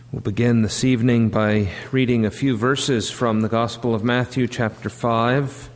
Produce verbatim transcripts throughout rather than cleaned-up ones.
We'll begin this evening by reading a few verses from the Gospel of Matthew, chapter five,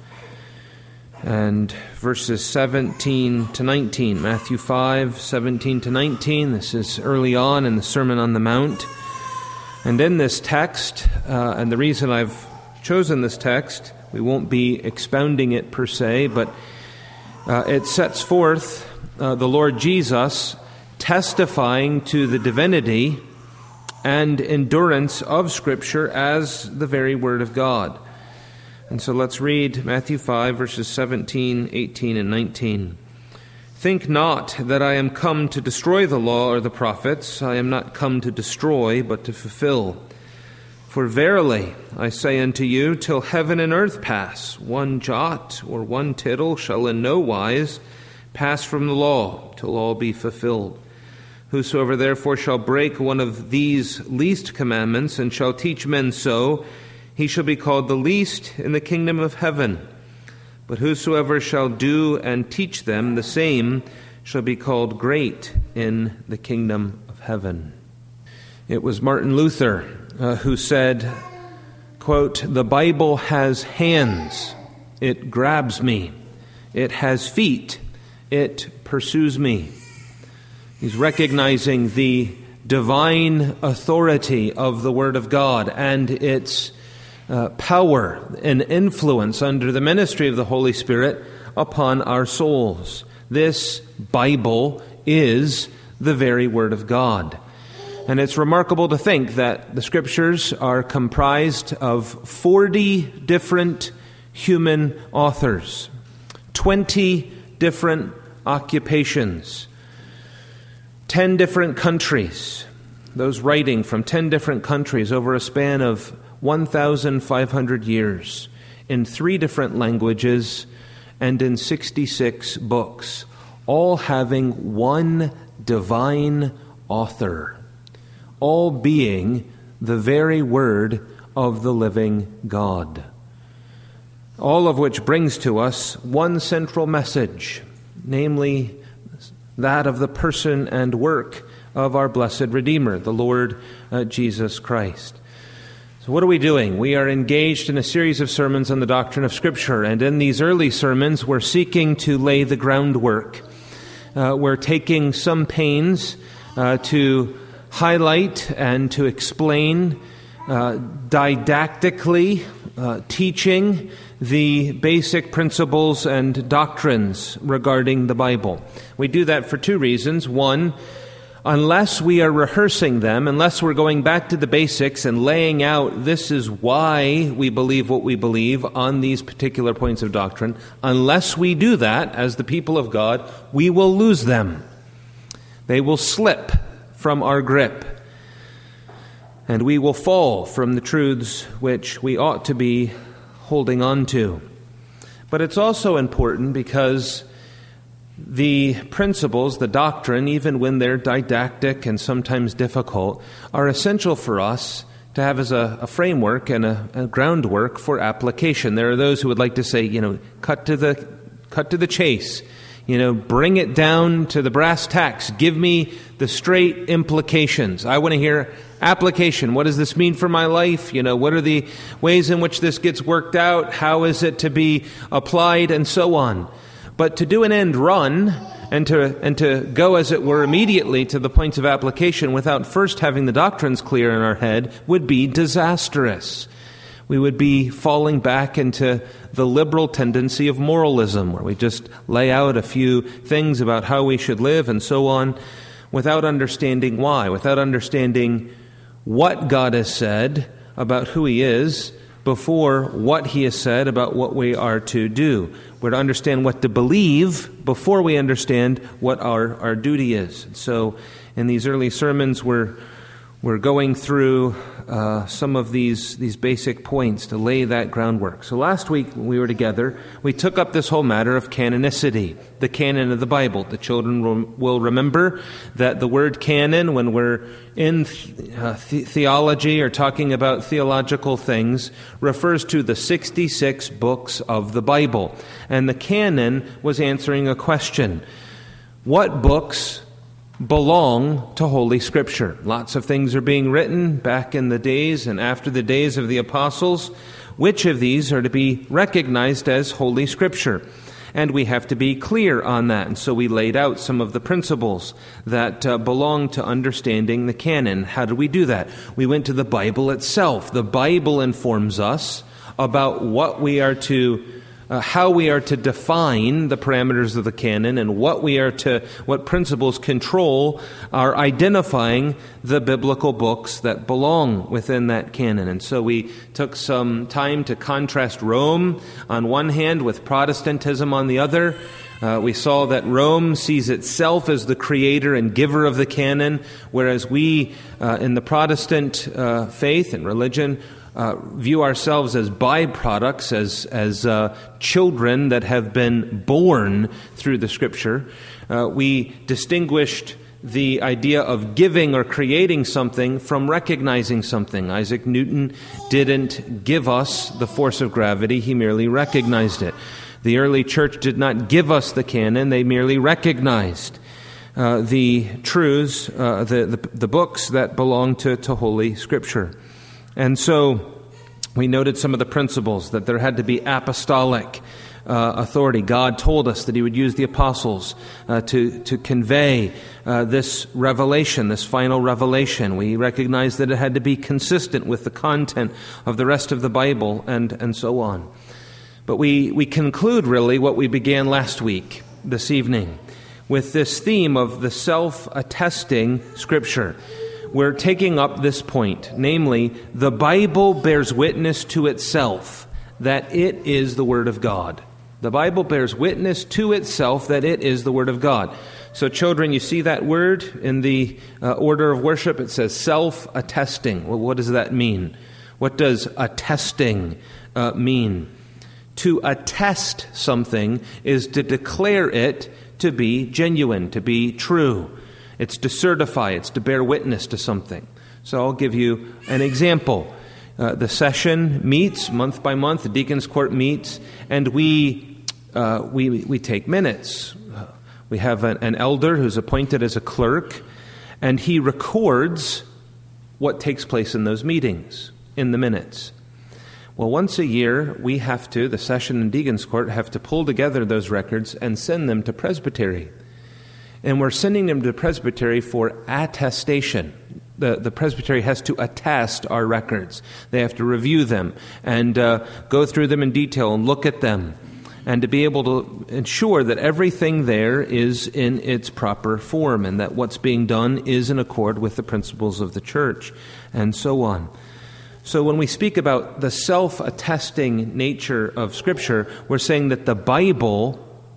and verses seventeen to nineteen. Matthew five, seventeen to nineteen. This is early on in the Sermon on the Mount. And in this text, uh, and the reason I've chosen this text, we won't be expounding it per se, but uh, it sets forth uh, the Lord Jesus testifying to the divinity and endurance of Scripture as the very Word of God. And so let's read Matthew five, verses seventeen, eighteen, and nineteen. Think not that I am come to destroy the law or the prophets. I am not come to destroy, but to fulfill. For verily, I say unto you, till heaven and earth pass, one jot or one tittle shall in no wise pass from the law, till all be fulfilled. Whosoever therefore shall break one of these least commandments, and shall teach men so, he shall be called the least in the kingdom of heaven. But whosoever shall do and teach them, the same shall be called great in the kingdom of heaven. It was Martin Luther uh, who said, quote, "The Bible has hands, it grabs me. It has feet, it pursues me." He's recognizing the divine authority of the Word of God and its uh, power and influence under the ministry of the Holy Spirit upon our souls. This Bible is the very Word of God. And it's remarkable to think that the Scriptures are comprised of forty different human authors, twenty different occupations, ten different countries, those writing from ten different countries over a span of one thousand five hundred years, in three different languages and in sixty-six books, all having one divine author, all being the very Word of the living God. All of which brings to us one central message, namely that of the person and work of our blessed Redeemer, the Lord uh, Jesus Christ. So what are we doing? We are engaged in a series of sermons on the doctrine of Scripture, and in these early sermons we're seeking to lay the groundwork. Uh, we're taking some pains uh, to highlight and to explain uh, didactically, uh, teaching the basic principles and doctrines regarding the Bible. We do that for two reasons. One, unless we are rehearsing them, unless we're going back to the basics and laying out this is why we believe what we believe on these particular points of doctrine, unless we do that as the people of God, we will lose them. They will slip from our grip, and we will fall from the truths which we ought to be holding on to. But it's also important because the principles, the doctrine, even when they're didactic and sometimes difficult, are essential for us to have as a, a framework and a, a groundwork for application. There are those who would like to say, you know, cut to the cut to the chase. You know, bring it down to the brass tacks. Give me the straight implications. I want to hear application. What does this mean for my life? You know, what are the ways in which this gets worked out? How is it to be applied? And so on. But to do an end run and to and to go, as it were, immediately to the points of application without first having the doctrines clear in our head would be disastrous. We would be falling back into the liberal tendency of moralism, where we just lay out a few things about how we should live and so on, without understanding why, without understanding what God has said about who He is before what He has said about what we are to do. We're to understand what to believe before we understand what our, our duty is. So in these early sermons, we're We're going through uh, some of these, these basic points to lay that groundwork. So last week when we were together, we took up this whole matter of canonicity, the canon of the Bible. The children will remember that the word canon, when we're in uh, the- theology or talking about theological things, refers to the sixty-six books of the Bible. And the canon was answering a question. What books belong to Holy Scripture. Lots of things are being written back in the days and after the days of the apostles. Which of these are to be recognized as Holy Scripture? And we have to be clear on that. And so we laid out some of the principles that uh, belong to understanding the canon. How do we do that? We went to the Bible itself. The Bible informs us about what we are to Uh, how we are to define the parameters of the canon and what we are to, what principles control our identifying the biblical books that belong within that canon. And so we took some time to contrast Rome on one hand with Protestantism on the other. Uh, we saw that Rome sees itself as the creator and giver of the canon, whereas we uh, in the Protestant uh, faith and religion Uh, view ourselves as byproducts, as as uh, children that have been born through the Scripture. Uh, we distinguished the idea of giving or creating something from recognizing something. Isaac Newton didn't give us the force of gravity, he merely recognized it. The early church did not give us the canon, they merely recognized uh, the truths, uh, the, the, the books that belong to, to Holy Scripture. And so we noted some of the principles, that there had to be apostolic uh, authority. God told us that he would use the apostles uh, to, to convey uh, this revelation, this final revelation. We recognized that it had to be consistent with the content of the rest of the Bible, and, and so on. But we, we conclude really what we began last week, this evening, with this theme of the self-attesting Scripture. We're taking up this point, namely, the Bible bears witness to itself that it is the Word of God. The Bible bears witness to itself that it is the Word of God. So children, you see that word in the uh, order of worship. It says self-attesting. Well, what does that mean? What does attesting uh, mean? To attest something is to declare it to be genuine, to be true. It's to certify, it's to bear witness to something. So I'll give you an example. Uh, the session meets month by month, the deacons' court meets, and we uh, we we take minutes. Uh, we have an, an elder who's appointed as a clerk, and he records what takes place in those meetings in the minutes. Well, once a year, we have to, the session and deacons' court, have to pull together those records and send them to presbytery. And we're sending them to presbytery for attestation. The, the presbytery has to attest our records. They have to review them and uh, go through them in detail and look at them, and to be able to ensure that everything there is in its proper form and that what's being done is in accord with the principles of the church, and so on. So when we speak about the self-attesting nature of Scripture, we're saying that the Bible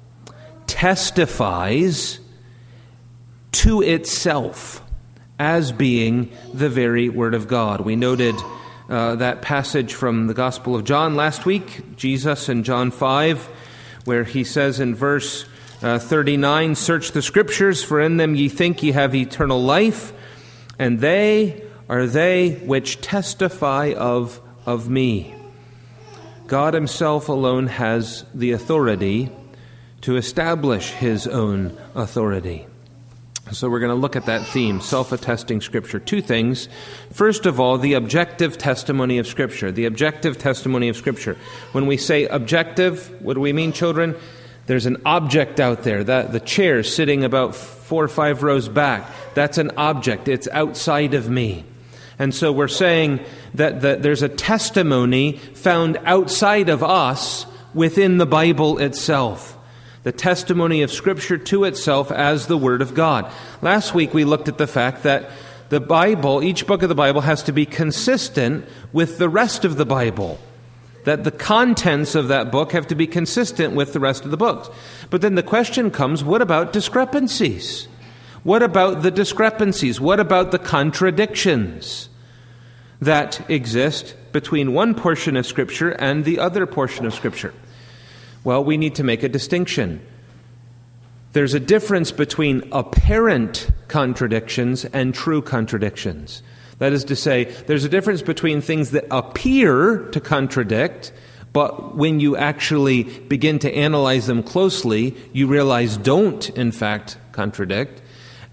testifies to itself as being the very Word of God. We noted uh, that passage from the Gospel of John last week, Jesus in John five, where he says in verse uh, thirty-nine, "Search the Scriptures, for in them ye think ye have eternal life, and they are they which testify of, of me." God himself alone has the authority to establish his own authority. So we're going to look at that theme, self-attesting Scripture. Two things. First of all, the objective testimony of Scripture. The objective testimony of Scripture. When we say objective, what do we mean, children? There's an object out there. That the chair sitting about four or five rows back, that's an object. It's outside of me. And so we're saying that the, there's a testimony found outside of us within the Bible itself. The testimony of Scripture to itself as the Word of God. Last week we looked at the fact that the Bible, each book of the Bible, has to be consistent with the rest of the Bible. That the contents of that book have to be consistent with the rest of the books. But then the question comes, what about discrepancies? What about the discrepancies? What about the contradictions that exist between one portion of Scripture and the other portion of Scripture? Well, we need to make a distinction. There's a difference between apparent contradictions and true contradictions. That is to say, there's a difference between things that appear to contradict, but when you actually begin to analyze them closely, you realize don't, in fact, contradict.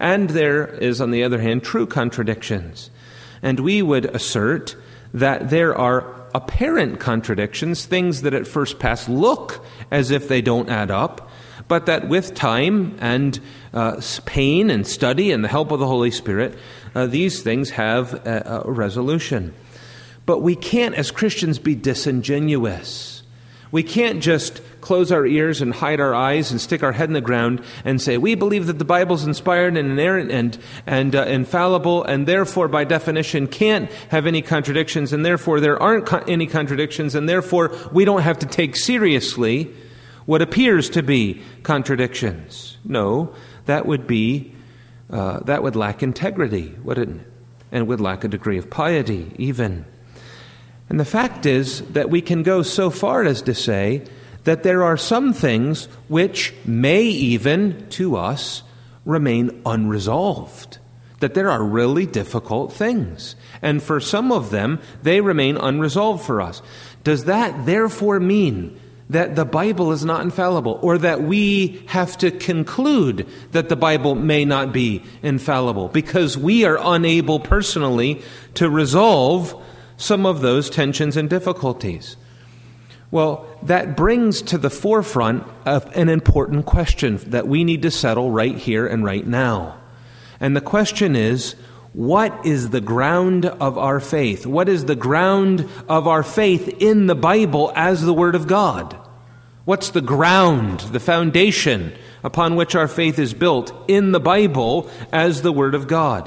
And there is, on the other hand, true contradictions. And we would assert that there are apparent contradictions, things that at first pass look as if they don't add up, but that with time and uh, pain and study and the help of the Holy Spirit, uh, these things have a, a resolution. But we can't, as Christians, be disingenuous. We can't just close our ears and hide our eyes and stick our head in the ground and say, we believe that the Bible's inspired and inerrant and, and uh, infallible, and therefore, by definition, can't have any contradictions, and therefore there aren't co- any contradictions, and therefore we don't have to take seriously what appears to be contradictions. No, that would be, uh, that would lack integrity, wouldn't it? And would lack a degree of piety, even. And the fact is that we can go so far as to say that there are some things which may even, to us, remain unresolved. That there are really difficult things. And for some of them, they remain unresolved for us. Does that therefore mean that the Bible is not infallible, or that we have to conclude that the Bible may not be infallible because we are unable personally to resolve some of those tensions and difficulties? Well, that brings to the forefront of an important question that we need to settle right here and right now. And the question is, what is the ground of our faith? What is the ground of our faith in the Bible as the Word of God? What's the ground, the foundation upon which our faith is built in the Bible as the Word of God?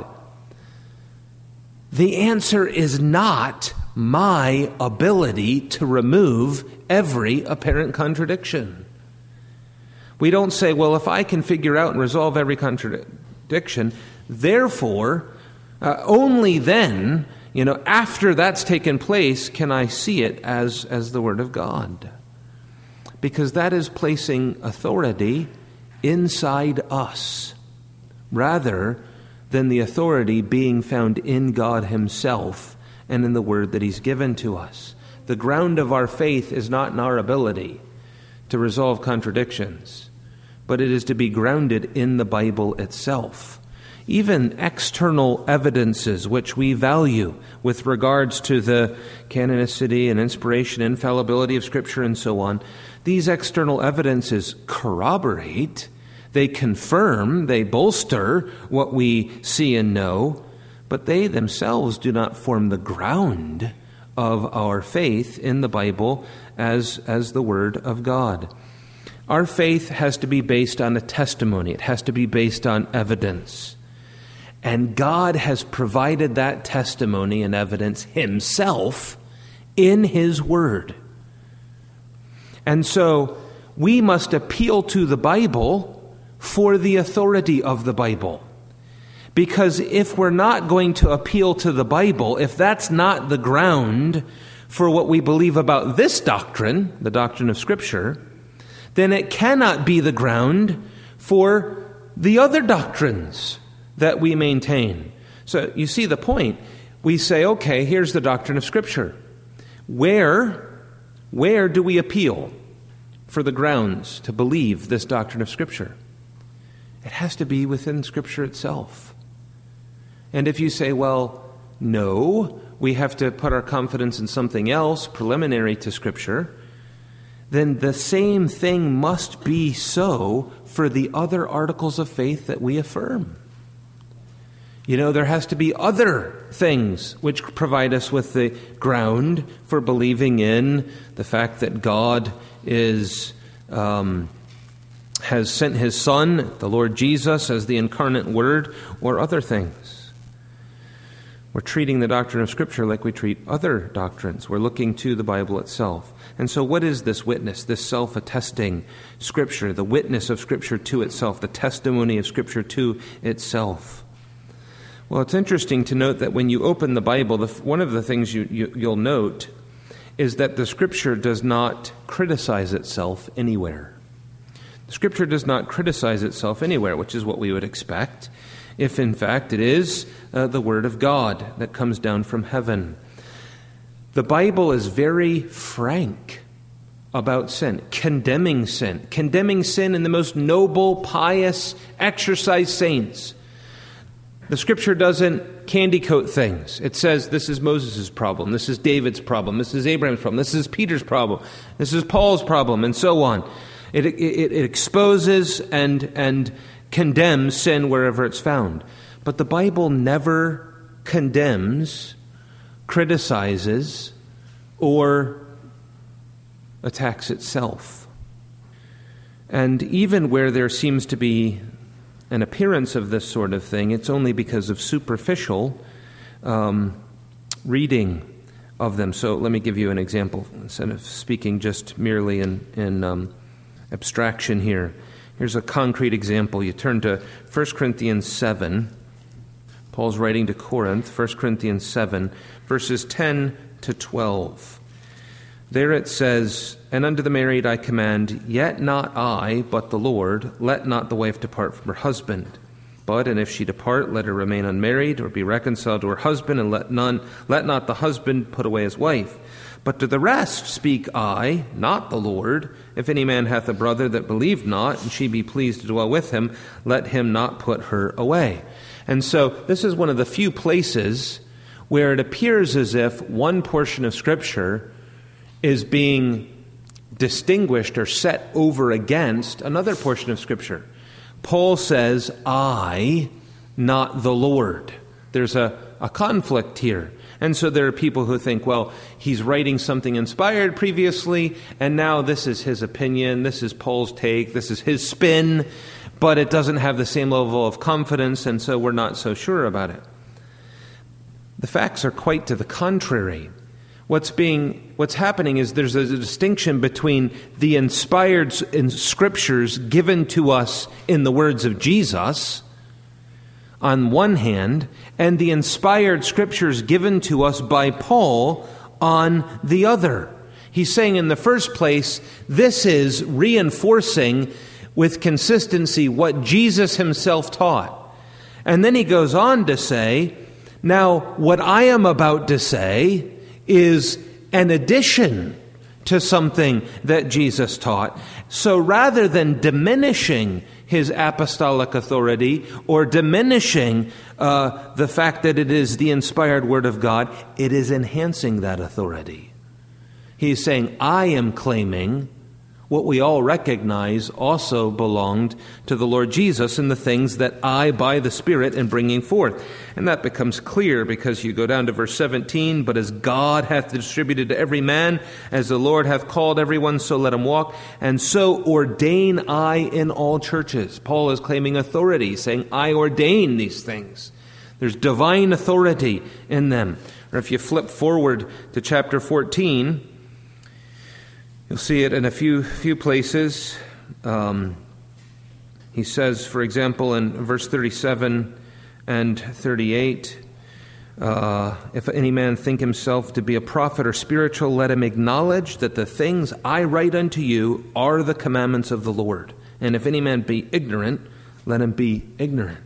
The answer is not my ability to remove every apparent contradiction. We don't say, well, if I can figure out and resolve every contradiction, therefore, uh, only then, you know, after that's taken place, can I see it as, as the Word of God. Because that is placing authority inside us, rather than the authority being found in God Himself and in the Word that He's given to us. The ground of our faith is not in our ability to resolve contradictions, but it is to be grounded in the Bible itself. Even external evidences which we value with regards to the canonicity and inspiration, infallibility of Scripture and so on, these external evidences corroborate, they confirm, they bolster what we see and know, but they themselves do not form the ground of our faith in the Bible as, as the Word of God. Our faith has to be based on a testimony. It has to be based on evidence. And God has provided that testimony and evidence Himself in His Word. And so we must appeal to the Bible for the authority of the Bible. Because if we're not going to appeal to the Bible, if that's not the ground for what we believe about this doctrine, the doctrine of Scripture, then it cannot be the ground for the other doctrines that we maintain. So you see the point. We say, okay, here's the doctrine of Scripture. Where, where do we appeal for the grounds to believe this doctrine of Scripture? It has to be within Scripture itself. And if you say, well, no, we have to put our confidence in something else preliminary to Scripture, then the same thing must be so for the other articles of faith that we affirm. You know, there has to be other things which provide us with the ground for believing in the fact that God is um, has sent His Son, the Lord Jesus, as the incarnate Word, or other things. We're treating the doctrine of Scripture like we treat other doctrines. We're looking to the Bible itself. And so what is this witness, this self-attesting Scripture, the witness of Scripture to itself, the testimony of Scripture to itself? Well, it's interesting to note that when you open the Bible, the, one of the things you, you, you'll note is that the Scripture does not criticize itself anywhere. The Scripture does not criticize itself anywhere, which is what we would expect, if in fact it is uh, the Word of God that comes down from heaven. The Bible is very frank about sin, condemning sin, condemning sin in the most noble, pious, exercised saints. The Scripture doesn't candy coat things. It says this is Moses' problem, this is David's problem, this is Abraham's problem, this is Peter's problem, this is Paul's problem, and so on. It, it, it exposes and, and condemns sin wherever it's found. But the Bible never condemns, criticizes, or attacks itself. And even where there seems to be an appearance of this sort of thing, it's only because of superficial um, reading of them. So let me give you an example, instead of speaking just merely in, in um, abstraction here. Here's a concrete example. You turn to First Corinthians seven. Paul's writing to Corinth, First Corinthians seven, verses ten to twelve. There it says, "And unto the married I command, yet not I, but the Lord, let not the wife depart from her husband. But, and if she depart, let her remain unmarried, or be reconciled to her husband, and let none, let not the husband put away his wife. But to the rest speak I, not the Lord. If any man hath a brother that believed not, and she be pleased to dwell with him, let him not put her away." And so this is one of the few places where it appears as if one portion of Scripture is being distinguished or set over against another portion of Scripture. Paul says, I, not the Lord. There's a, a conflict here. And so there are people who think, well, he's writing something inspired previously, and now this is his opinion, this is Paul's take, this is his spin, but it doesn't have the same level of confidence, and so we're not so sure about it. The facts are quite to the contrary. What's being, what's happening is there's a distinction between the inspired in scriptures given to us in the words of Jesus, on one hand, and the inspired scriptures given to us by Paul on the other. He's saying in the first place, this is reinforcing with consistency what Jesus himself taught. And then he goes on to say, now what I am about to say is an addition to something that Jesus taught. So rather than diminishing his apostolic authority or diminishing uh, the fact that it is the inspired word of God, it is enhancing that authority. He's saying, I am claiming what we all recognize also belonged to the Lord Jesus in the things that I, by the Spirit, am bringing forth. And that becomes clear because you go down to verse seventeen, but as God hath distributed to every man, as the Lord hath called everyone, so let him walk, and so ordain I in all churches. Paul is claiming authority, saying, I ordain these things. There's divine authority in them. Or if you flip forward to chapter fourteen, you'll see it in a few few places. Um, he says, for example, in verse thirty-seven and thirty-eight, uh, if any man think himself to be a prophet or spiritual, let him acknowledge that the things I write unto you are the commandments of the Lord. And if any man be ignorant, let him be ignorant.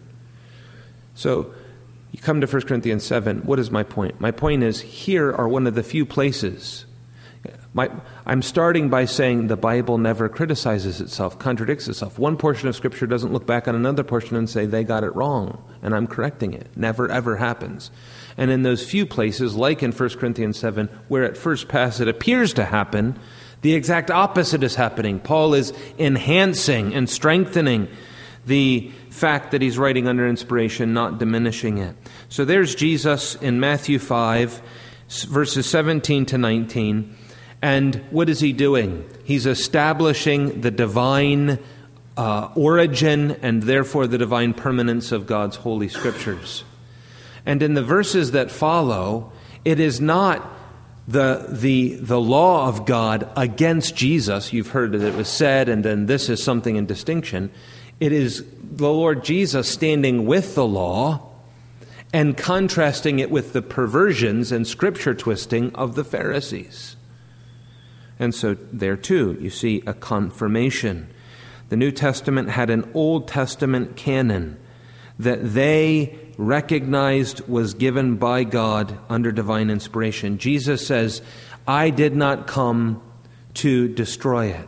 So you come to First Corinthians seven. What is my point? My point is, here are one of the few places. My, I'm starting by saying the Bible never criticizes itself, contradicts itself. One portion of Scripture doesn't look back on another portion and say they got it wrong, and I'm correcting it. Never, ever happens. And in those few places, like in First Corinthians seven, where at first pass it appears to happen, the exact opposite is happening. Paul is enhancing and strengthening the fact that he's writing under inspiration, not diminishing it. So there's Jesus in Matthew five, verses seventeen to nineteen. And what is he doing? He's establishing the divine uh, origin and therefore the divine permanence of God's holy scriptures. And in the verses that follow, it is not the, the, the law of God against Jesus. You've heard that it was said, and then this is something in distinction. It is the Lord Jesus standing with the law and contrasting it with the perversions and scripture twisting of the Pharisees. And so there too, you see a confirmation. The New Testament had an Old Testament canon that they recognized was given by God under divine inspiration. Jesus says, I did not come to destroy it.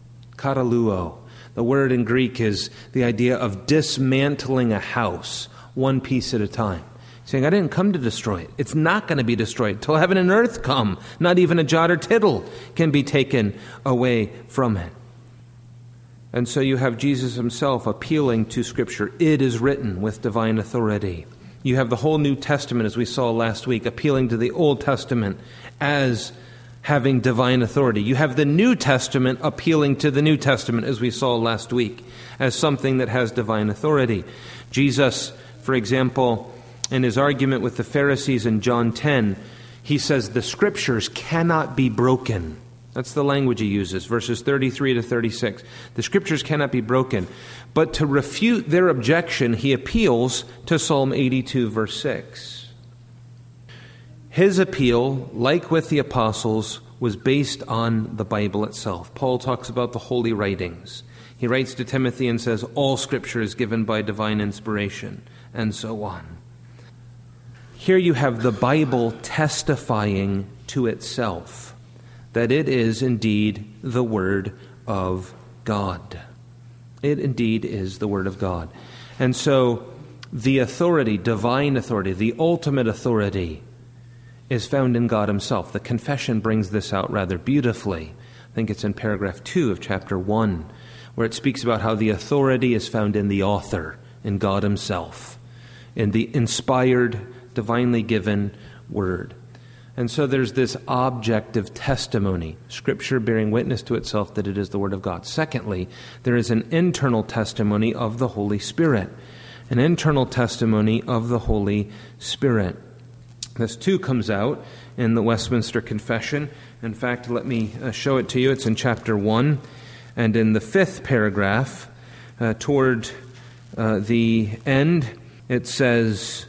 Kataluo. The word in Greek is the idea of dismantling a house. one piece at a time. Saying, I didn't come to destroy it. It's not going to be destroyed till heaven and earth come. Not even a jot or tittle can be taken away from it. And so you have Jesus himself appealing to Scripture. It is written with divine authority. You have the whole New Testament, as we saw last week, appealing to the Old Testament as having divine authority. You have the New Testament appealing to the New Testament, as we saw last week, as something that has divine authority. Jesus, for example, in his argument with the Pharisees in John ten, he says the Scriptures cannot be broken. That's the language he uses, verses thirty-three to thirty-six. The Scriptures cannot be broken. But to refute their objection, he appeals to Psalm eighty-two, verse six. His appeal, like with the apostles, was based on the Bible itself. Paul talks about the holy writings. He writes to Timothy and says, all Scripture is given by divine inspiration, and so on. Here you have the Bible testifying to itself that it is indeed the Word of God. It indeed is the Word of God. And so the authority, divine authority, the ultimate authority, is found in God himself. The confession brings this out rather beautifully. I think it's in paragraph two of chapter one, where it speaks about how the authority is found in the author, in God himself, in the inspired, divinely given Word. And so there's this objective testimony, Scripture bearing witness to itself that it is the Word of God. Secondly, there is an internal testimony of the Holy Spirit, an internal testimony of the Holy Spirit. This too comes out in the Westminster Confession. In fact, let me uh, show it to you. It's in chapter one, and in the fifth paragraph, uh, toward uh, the end, it says,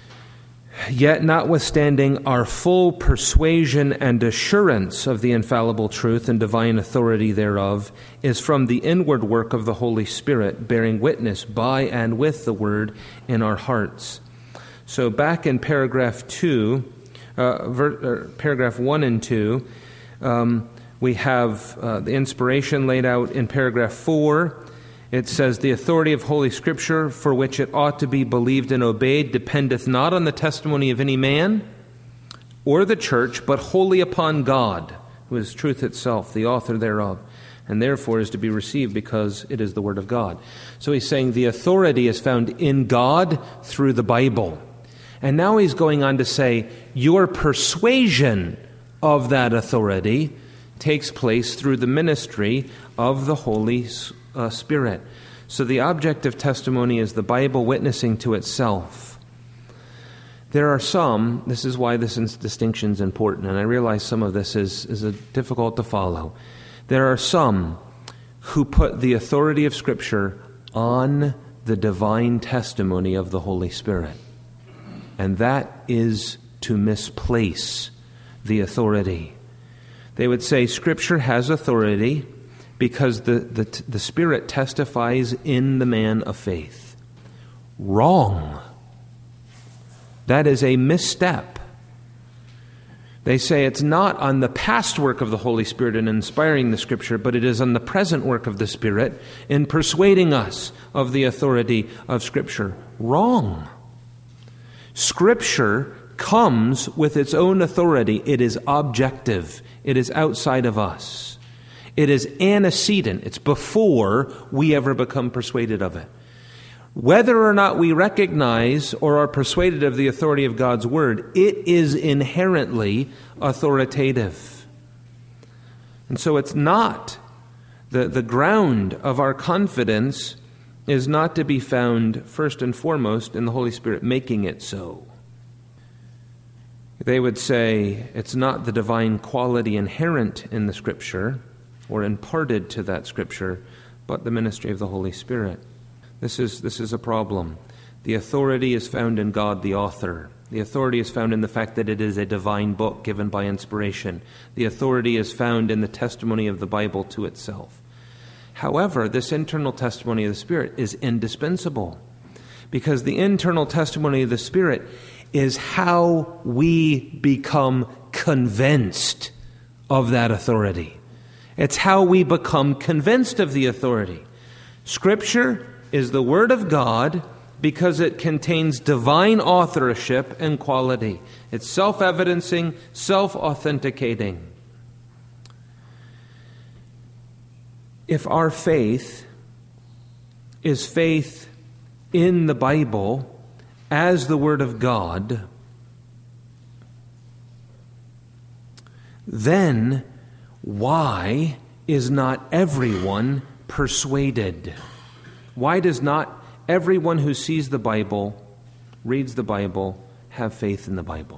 yet notwithstanding our full persuasion and assurance of the infallible truth and divine authority thereof is from the inward work of the Holy Spirit, bearing witness by and with the Word in our hearts. So back in paragraph two, uh, ver, uh, paragraph one and two, um, we have uh, the inspiration laid out in paragraph four. It says, the authority of Holy Scripture, for which it ought to be believed and obeyed, dependeth not on the testimony of any man or the church, but wholly upon God, who is truth itself, the author thereof, and therefore is to be received because it is the Word of God. So he's saying the authority is found in God through the Bible. And now he's going on to say, your persuasion of that authority takes place through the ministry of the Holy Spirit. Uh, Spirit. So the objective testimony is the Bible witnessing to itself. There are some, this is why this distinction is important, and I realize some of this is, is a, difficult to follow. There are some who put the authority of Scripture on the divine testimony of the Holy Spirit. And that is to misplace the authority. They would say Scripture has authority because the, the, the Spirit testifies in the man of faith. Wrong. That is a misstep. They say it's not on the past work of the Holy Spirit in inspiring the Scripture, but it is on the present work of the Spirit in persuading us of the authority of Scripture. Wrong. Scripture comes with its own authority. It is objective. It is outside of us. It is antecedent. It's before we ever become persuaded of it. Whether or not we recognize or are persuaded of the authority of God's Word, it is inherently authoritative. And so it's not, the, the ground of our confidence is not to be found first and foremost in the Holy Spirit making it so. They would say it's not the divine quality inherent in the Scripture or imparted to that Scripture, but the ministry of the Holy Spirit. This is this is a problem. The authority is found in God, the author. The authority is found in the fact that it is a divine book given by inspiration. The authority is found in the testimony of the Bible to itself. However, this internal testimony of the Spirit is indispensable, because the internal testimony of the Spirit is how we become convinced of that authority. It's how we become convinced of the authority. Scripture is the Word of God because it contains divine authorship and quality. It's self-evidencing, self-authenticating. If our faith is faith in the Bible as the Word of God, then why is not everyone persuaded? Why does not everyone who sees the Bible, reads the Bible, have faith in the Bible?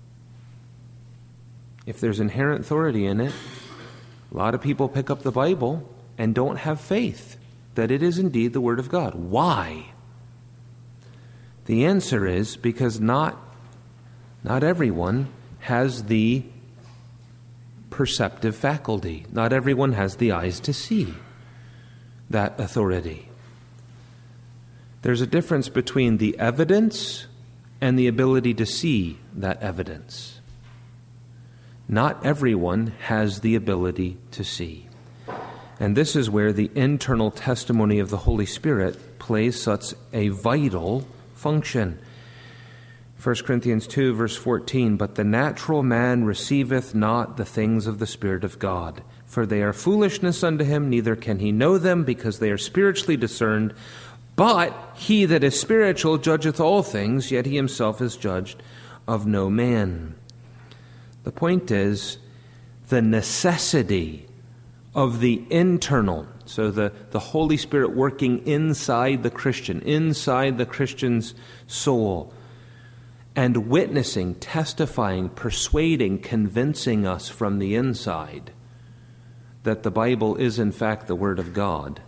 If there's inherent authority in it, a lot of people pick up the Bible and don't have faith that it is indeed the Word of God. Why? The answer is because not, not everyone has the perceptive faculty. Not everyone has the eyes to see that authority. There's a difference between the evidence and the ability to see that evidence. Not everyone has the ability to see. And this is where the internal testimony of the Holy Spirit plays such a vital function. First Corinthians two, verse fourteen, "But the natural man receiveth not the things of the Spirit of God, for they are foolishness unto him, neither can he know them, because they are spiritually discerned. But he that is spiritual judgeth all things, yet he himself is judged of no man." The point is the necessity of the internal, so the, the Holy Spirit working inside the Christian, inside the Christian's soul, and witnessing, testifying, persuading, convincing us from the inside that the Bible is in fact the Word of God,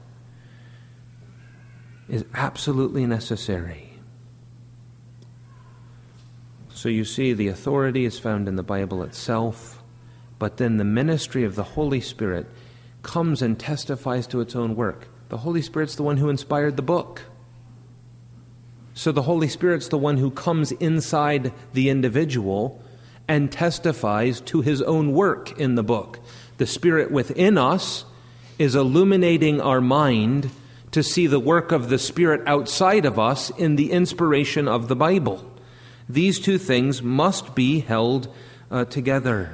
is absolutely necessary. So you see, the authority is found in the Bible itself, but then the ministry of the Holy Spirit comes and testifies to its own work. The Holy Spirit's the one who inspired the book. So the Holy Spirit's the one who comes inside the individual and testifies to his own work in the book. The Spirit within us is illuminating our mind to see the work of the Spirit outside of us in the inspiration of the Bible. These two things must be held uh, together.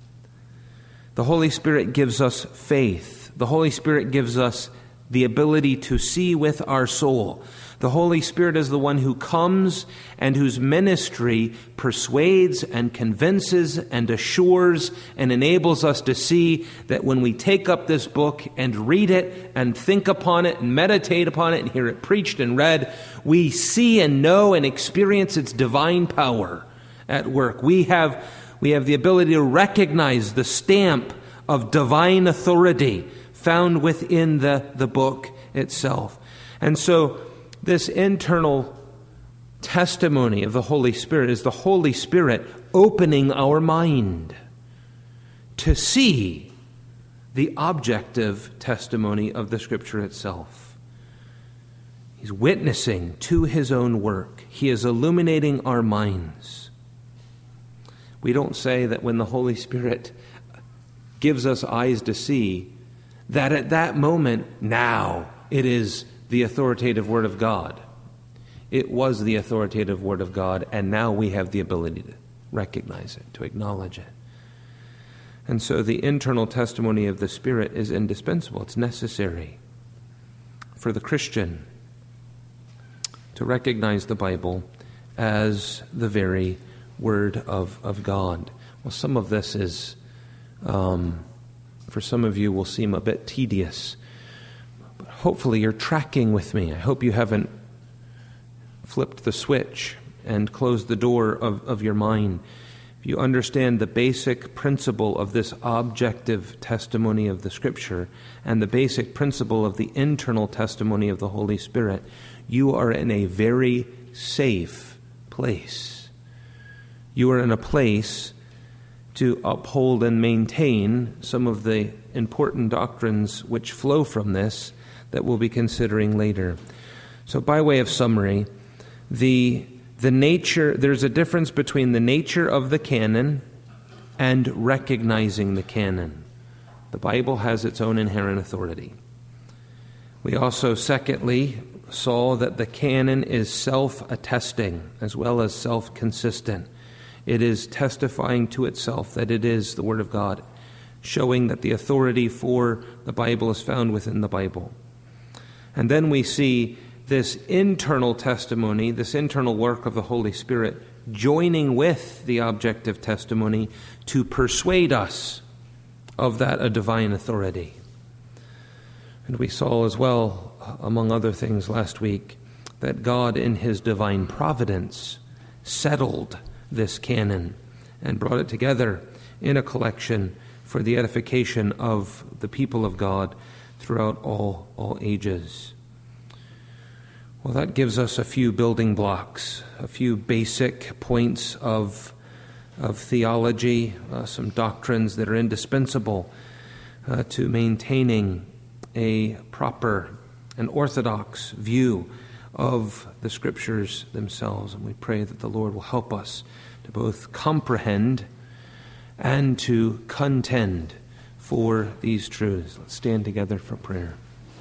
The Holy Spirit gives us faith. The Holy Spirit gives us the ability to see with our soul. The Holy Spirit is the one who comes and whose ministry persuades and convinces and assures and enables us to see that when we take up this book and read it and think upon it and meditate upon it and hear it preached and read, we see and know and experience its divine power at work. We have, we have the ability to recognize the stamp of divine authority found within the, the book itself. And so this internal testimony of the Holy Spirit is the Holy Spirit opening our mind to see the objective testimony of the Scripture itself. He's witnessing to his own work. He is illuminating our minds. We don't say that when the Holy Spirit gives us eyes to see, that at that moment, now, it is the authoritative Word of God. It was the authoritative Word of God, and now we have the ability to recognize it, to acknowledge it. And so the internal testimony of the Spirit is indispensable. It's necessary for the Christian to recognize the Bible as the very Word of, of God. Well, some of this is, um, for some of you, will seem a bit tedious. But hopefully you're tracking with me. I hope you haven't flipped the switch and closed the door of, of your mind. If you understand the basic principle of this objective testimony of the Scripture and the basic principle of the internal testimony of the Holy Spirit, you are in a very safe place. You are in a place to uphold and maintain some of the important doctrines which flow from this that we'll be considering later. So by way of summary, the the nature, there's a difference between the nature of the canon and recognizing the canon. The Bible has its own inherent authority. We also, secondly, saw that the canon is self-attesting as well as self-consistent. It is testifying to itself that it is the Word of God, showing that the authority for the Bible is found within the Bible. And then we see this internal testimony, this internal work of the Holy Spirit, joining with the objective testimony to persuade us of that a divine authority. And we saw as well, among other things last week, that God in his divine providence settled this canon and brought it together in a collection for the edification of the people of God throughout all, all ages. Well, that gives us a few building blocks, a few basic points of, of theology, uh, some doctrines that are indispensable uh, to maintaining a proper and orthodox view of the Scriptures themselves. And we pray that the Lord will help us to both comprehend and to contend for these truths. Let's stand together for prayer.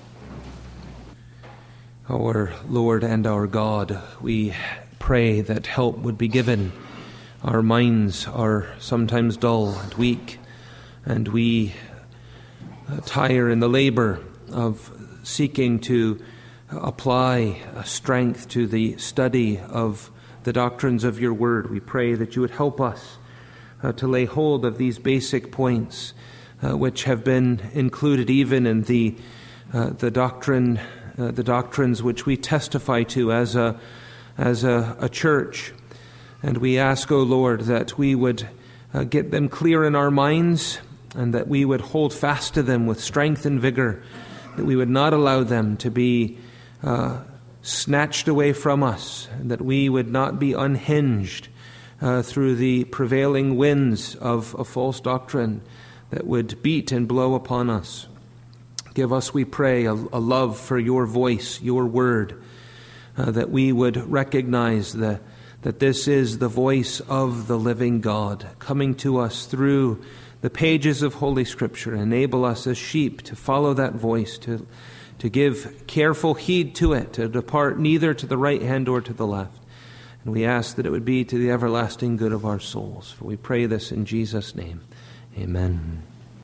Our Lord and our God, we pray that help would be given. Our minds are sometimes dull and weak, and we uh, tire in the labor of seeking to apply strength to the study of the doctrines of your word. We pray that you would help us uh, to lay hold of these basic points, uh, which have been included even in the uh, the doctrine. Uh, the doctrines which we testify to as a as a, a church. And we ask, O Lord, that we would uh, get them clear in our minds and that we would hold fast to them with strength and vigor, that we would not allow them to be uh, snatched away from us, and that we would not be unhinged uh, through the prevailing winds of a false doctrine that would beat and blow upon us. Give us, we pray, a, a love for your voice, your word, uh, that we would recognize the, that this is the voice of the living God coming to us through the pages of Holy Scripture. Enable us as sheep to follow that voice, to, to give careful heed to it, to depart neither to the right hand or to the left. And we ask that it would be to the everlasting good of our souls. For we pray this in Jesus' name. Amen.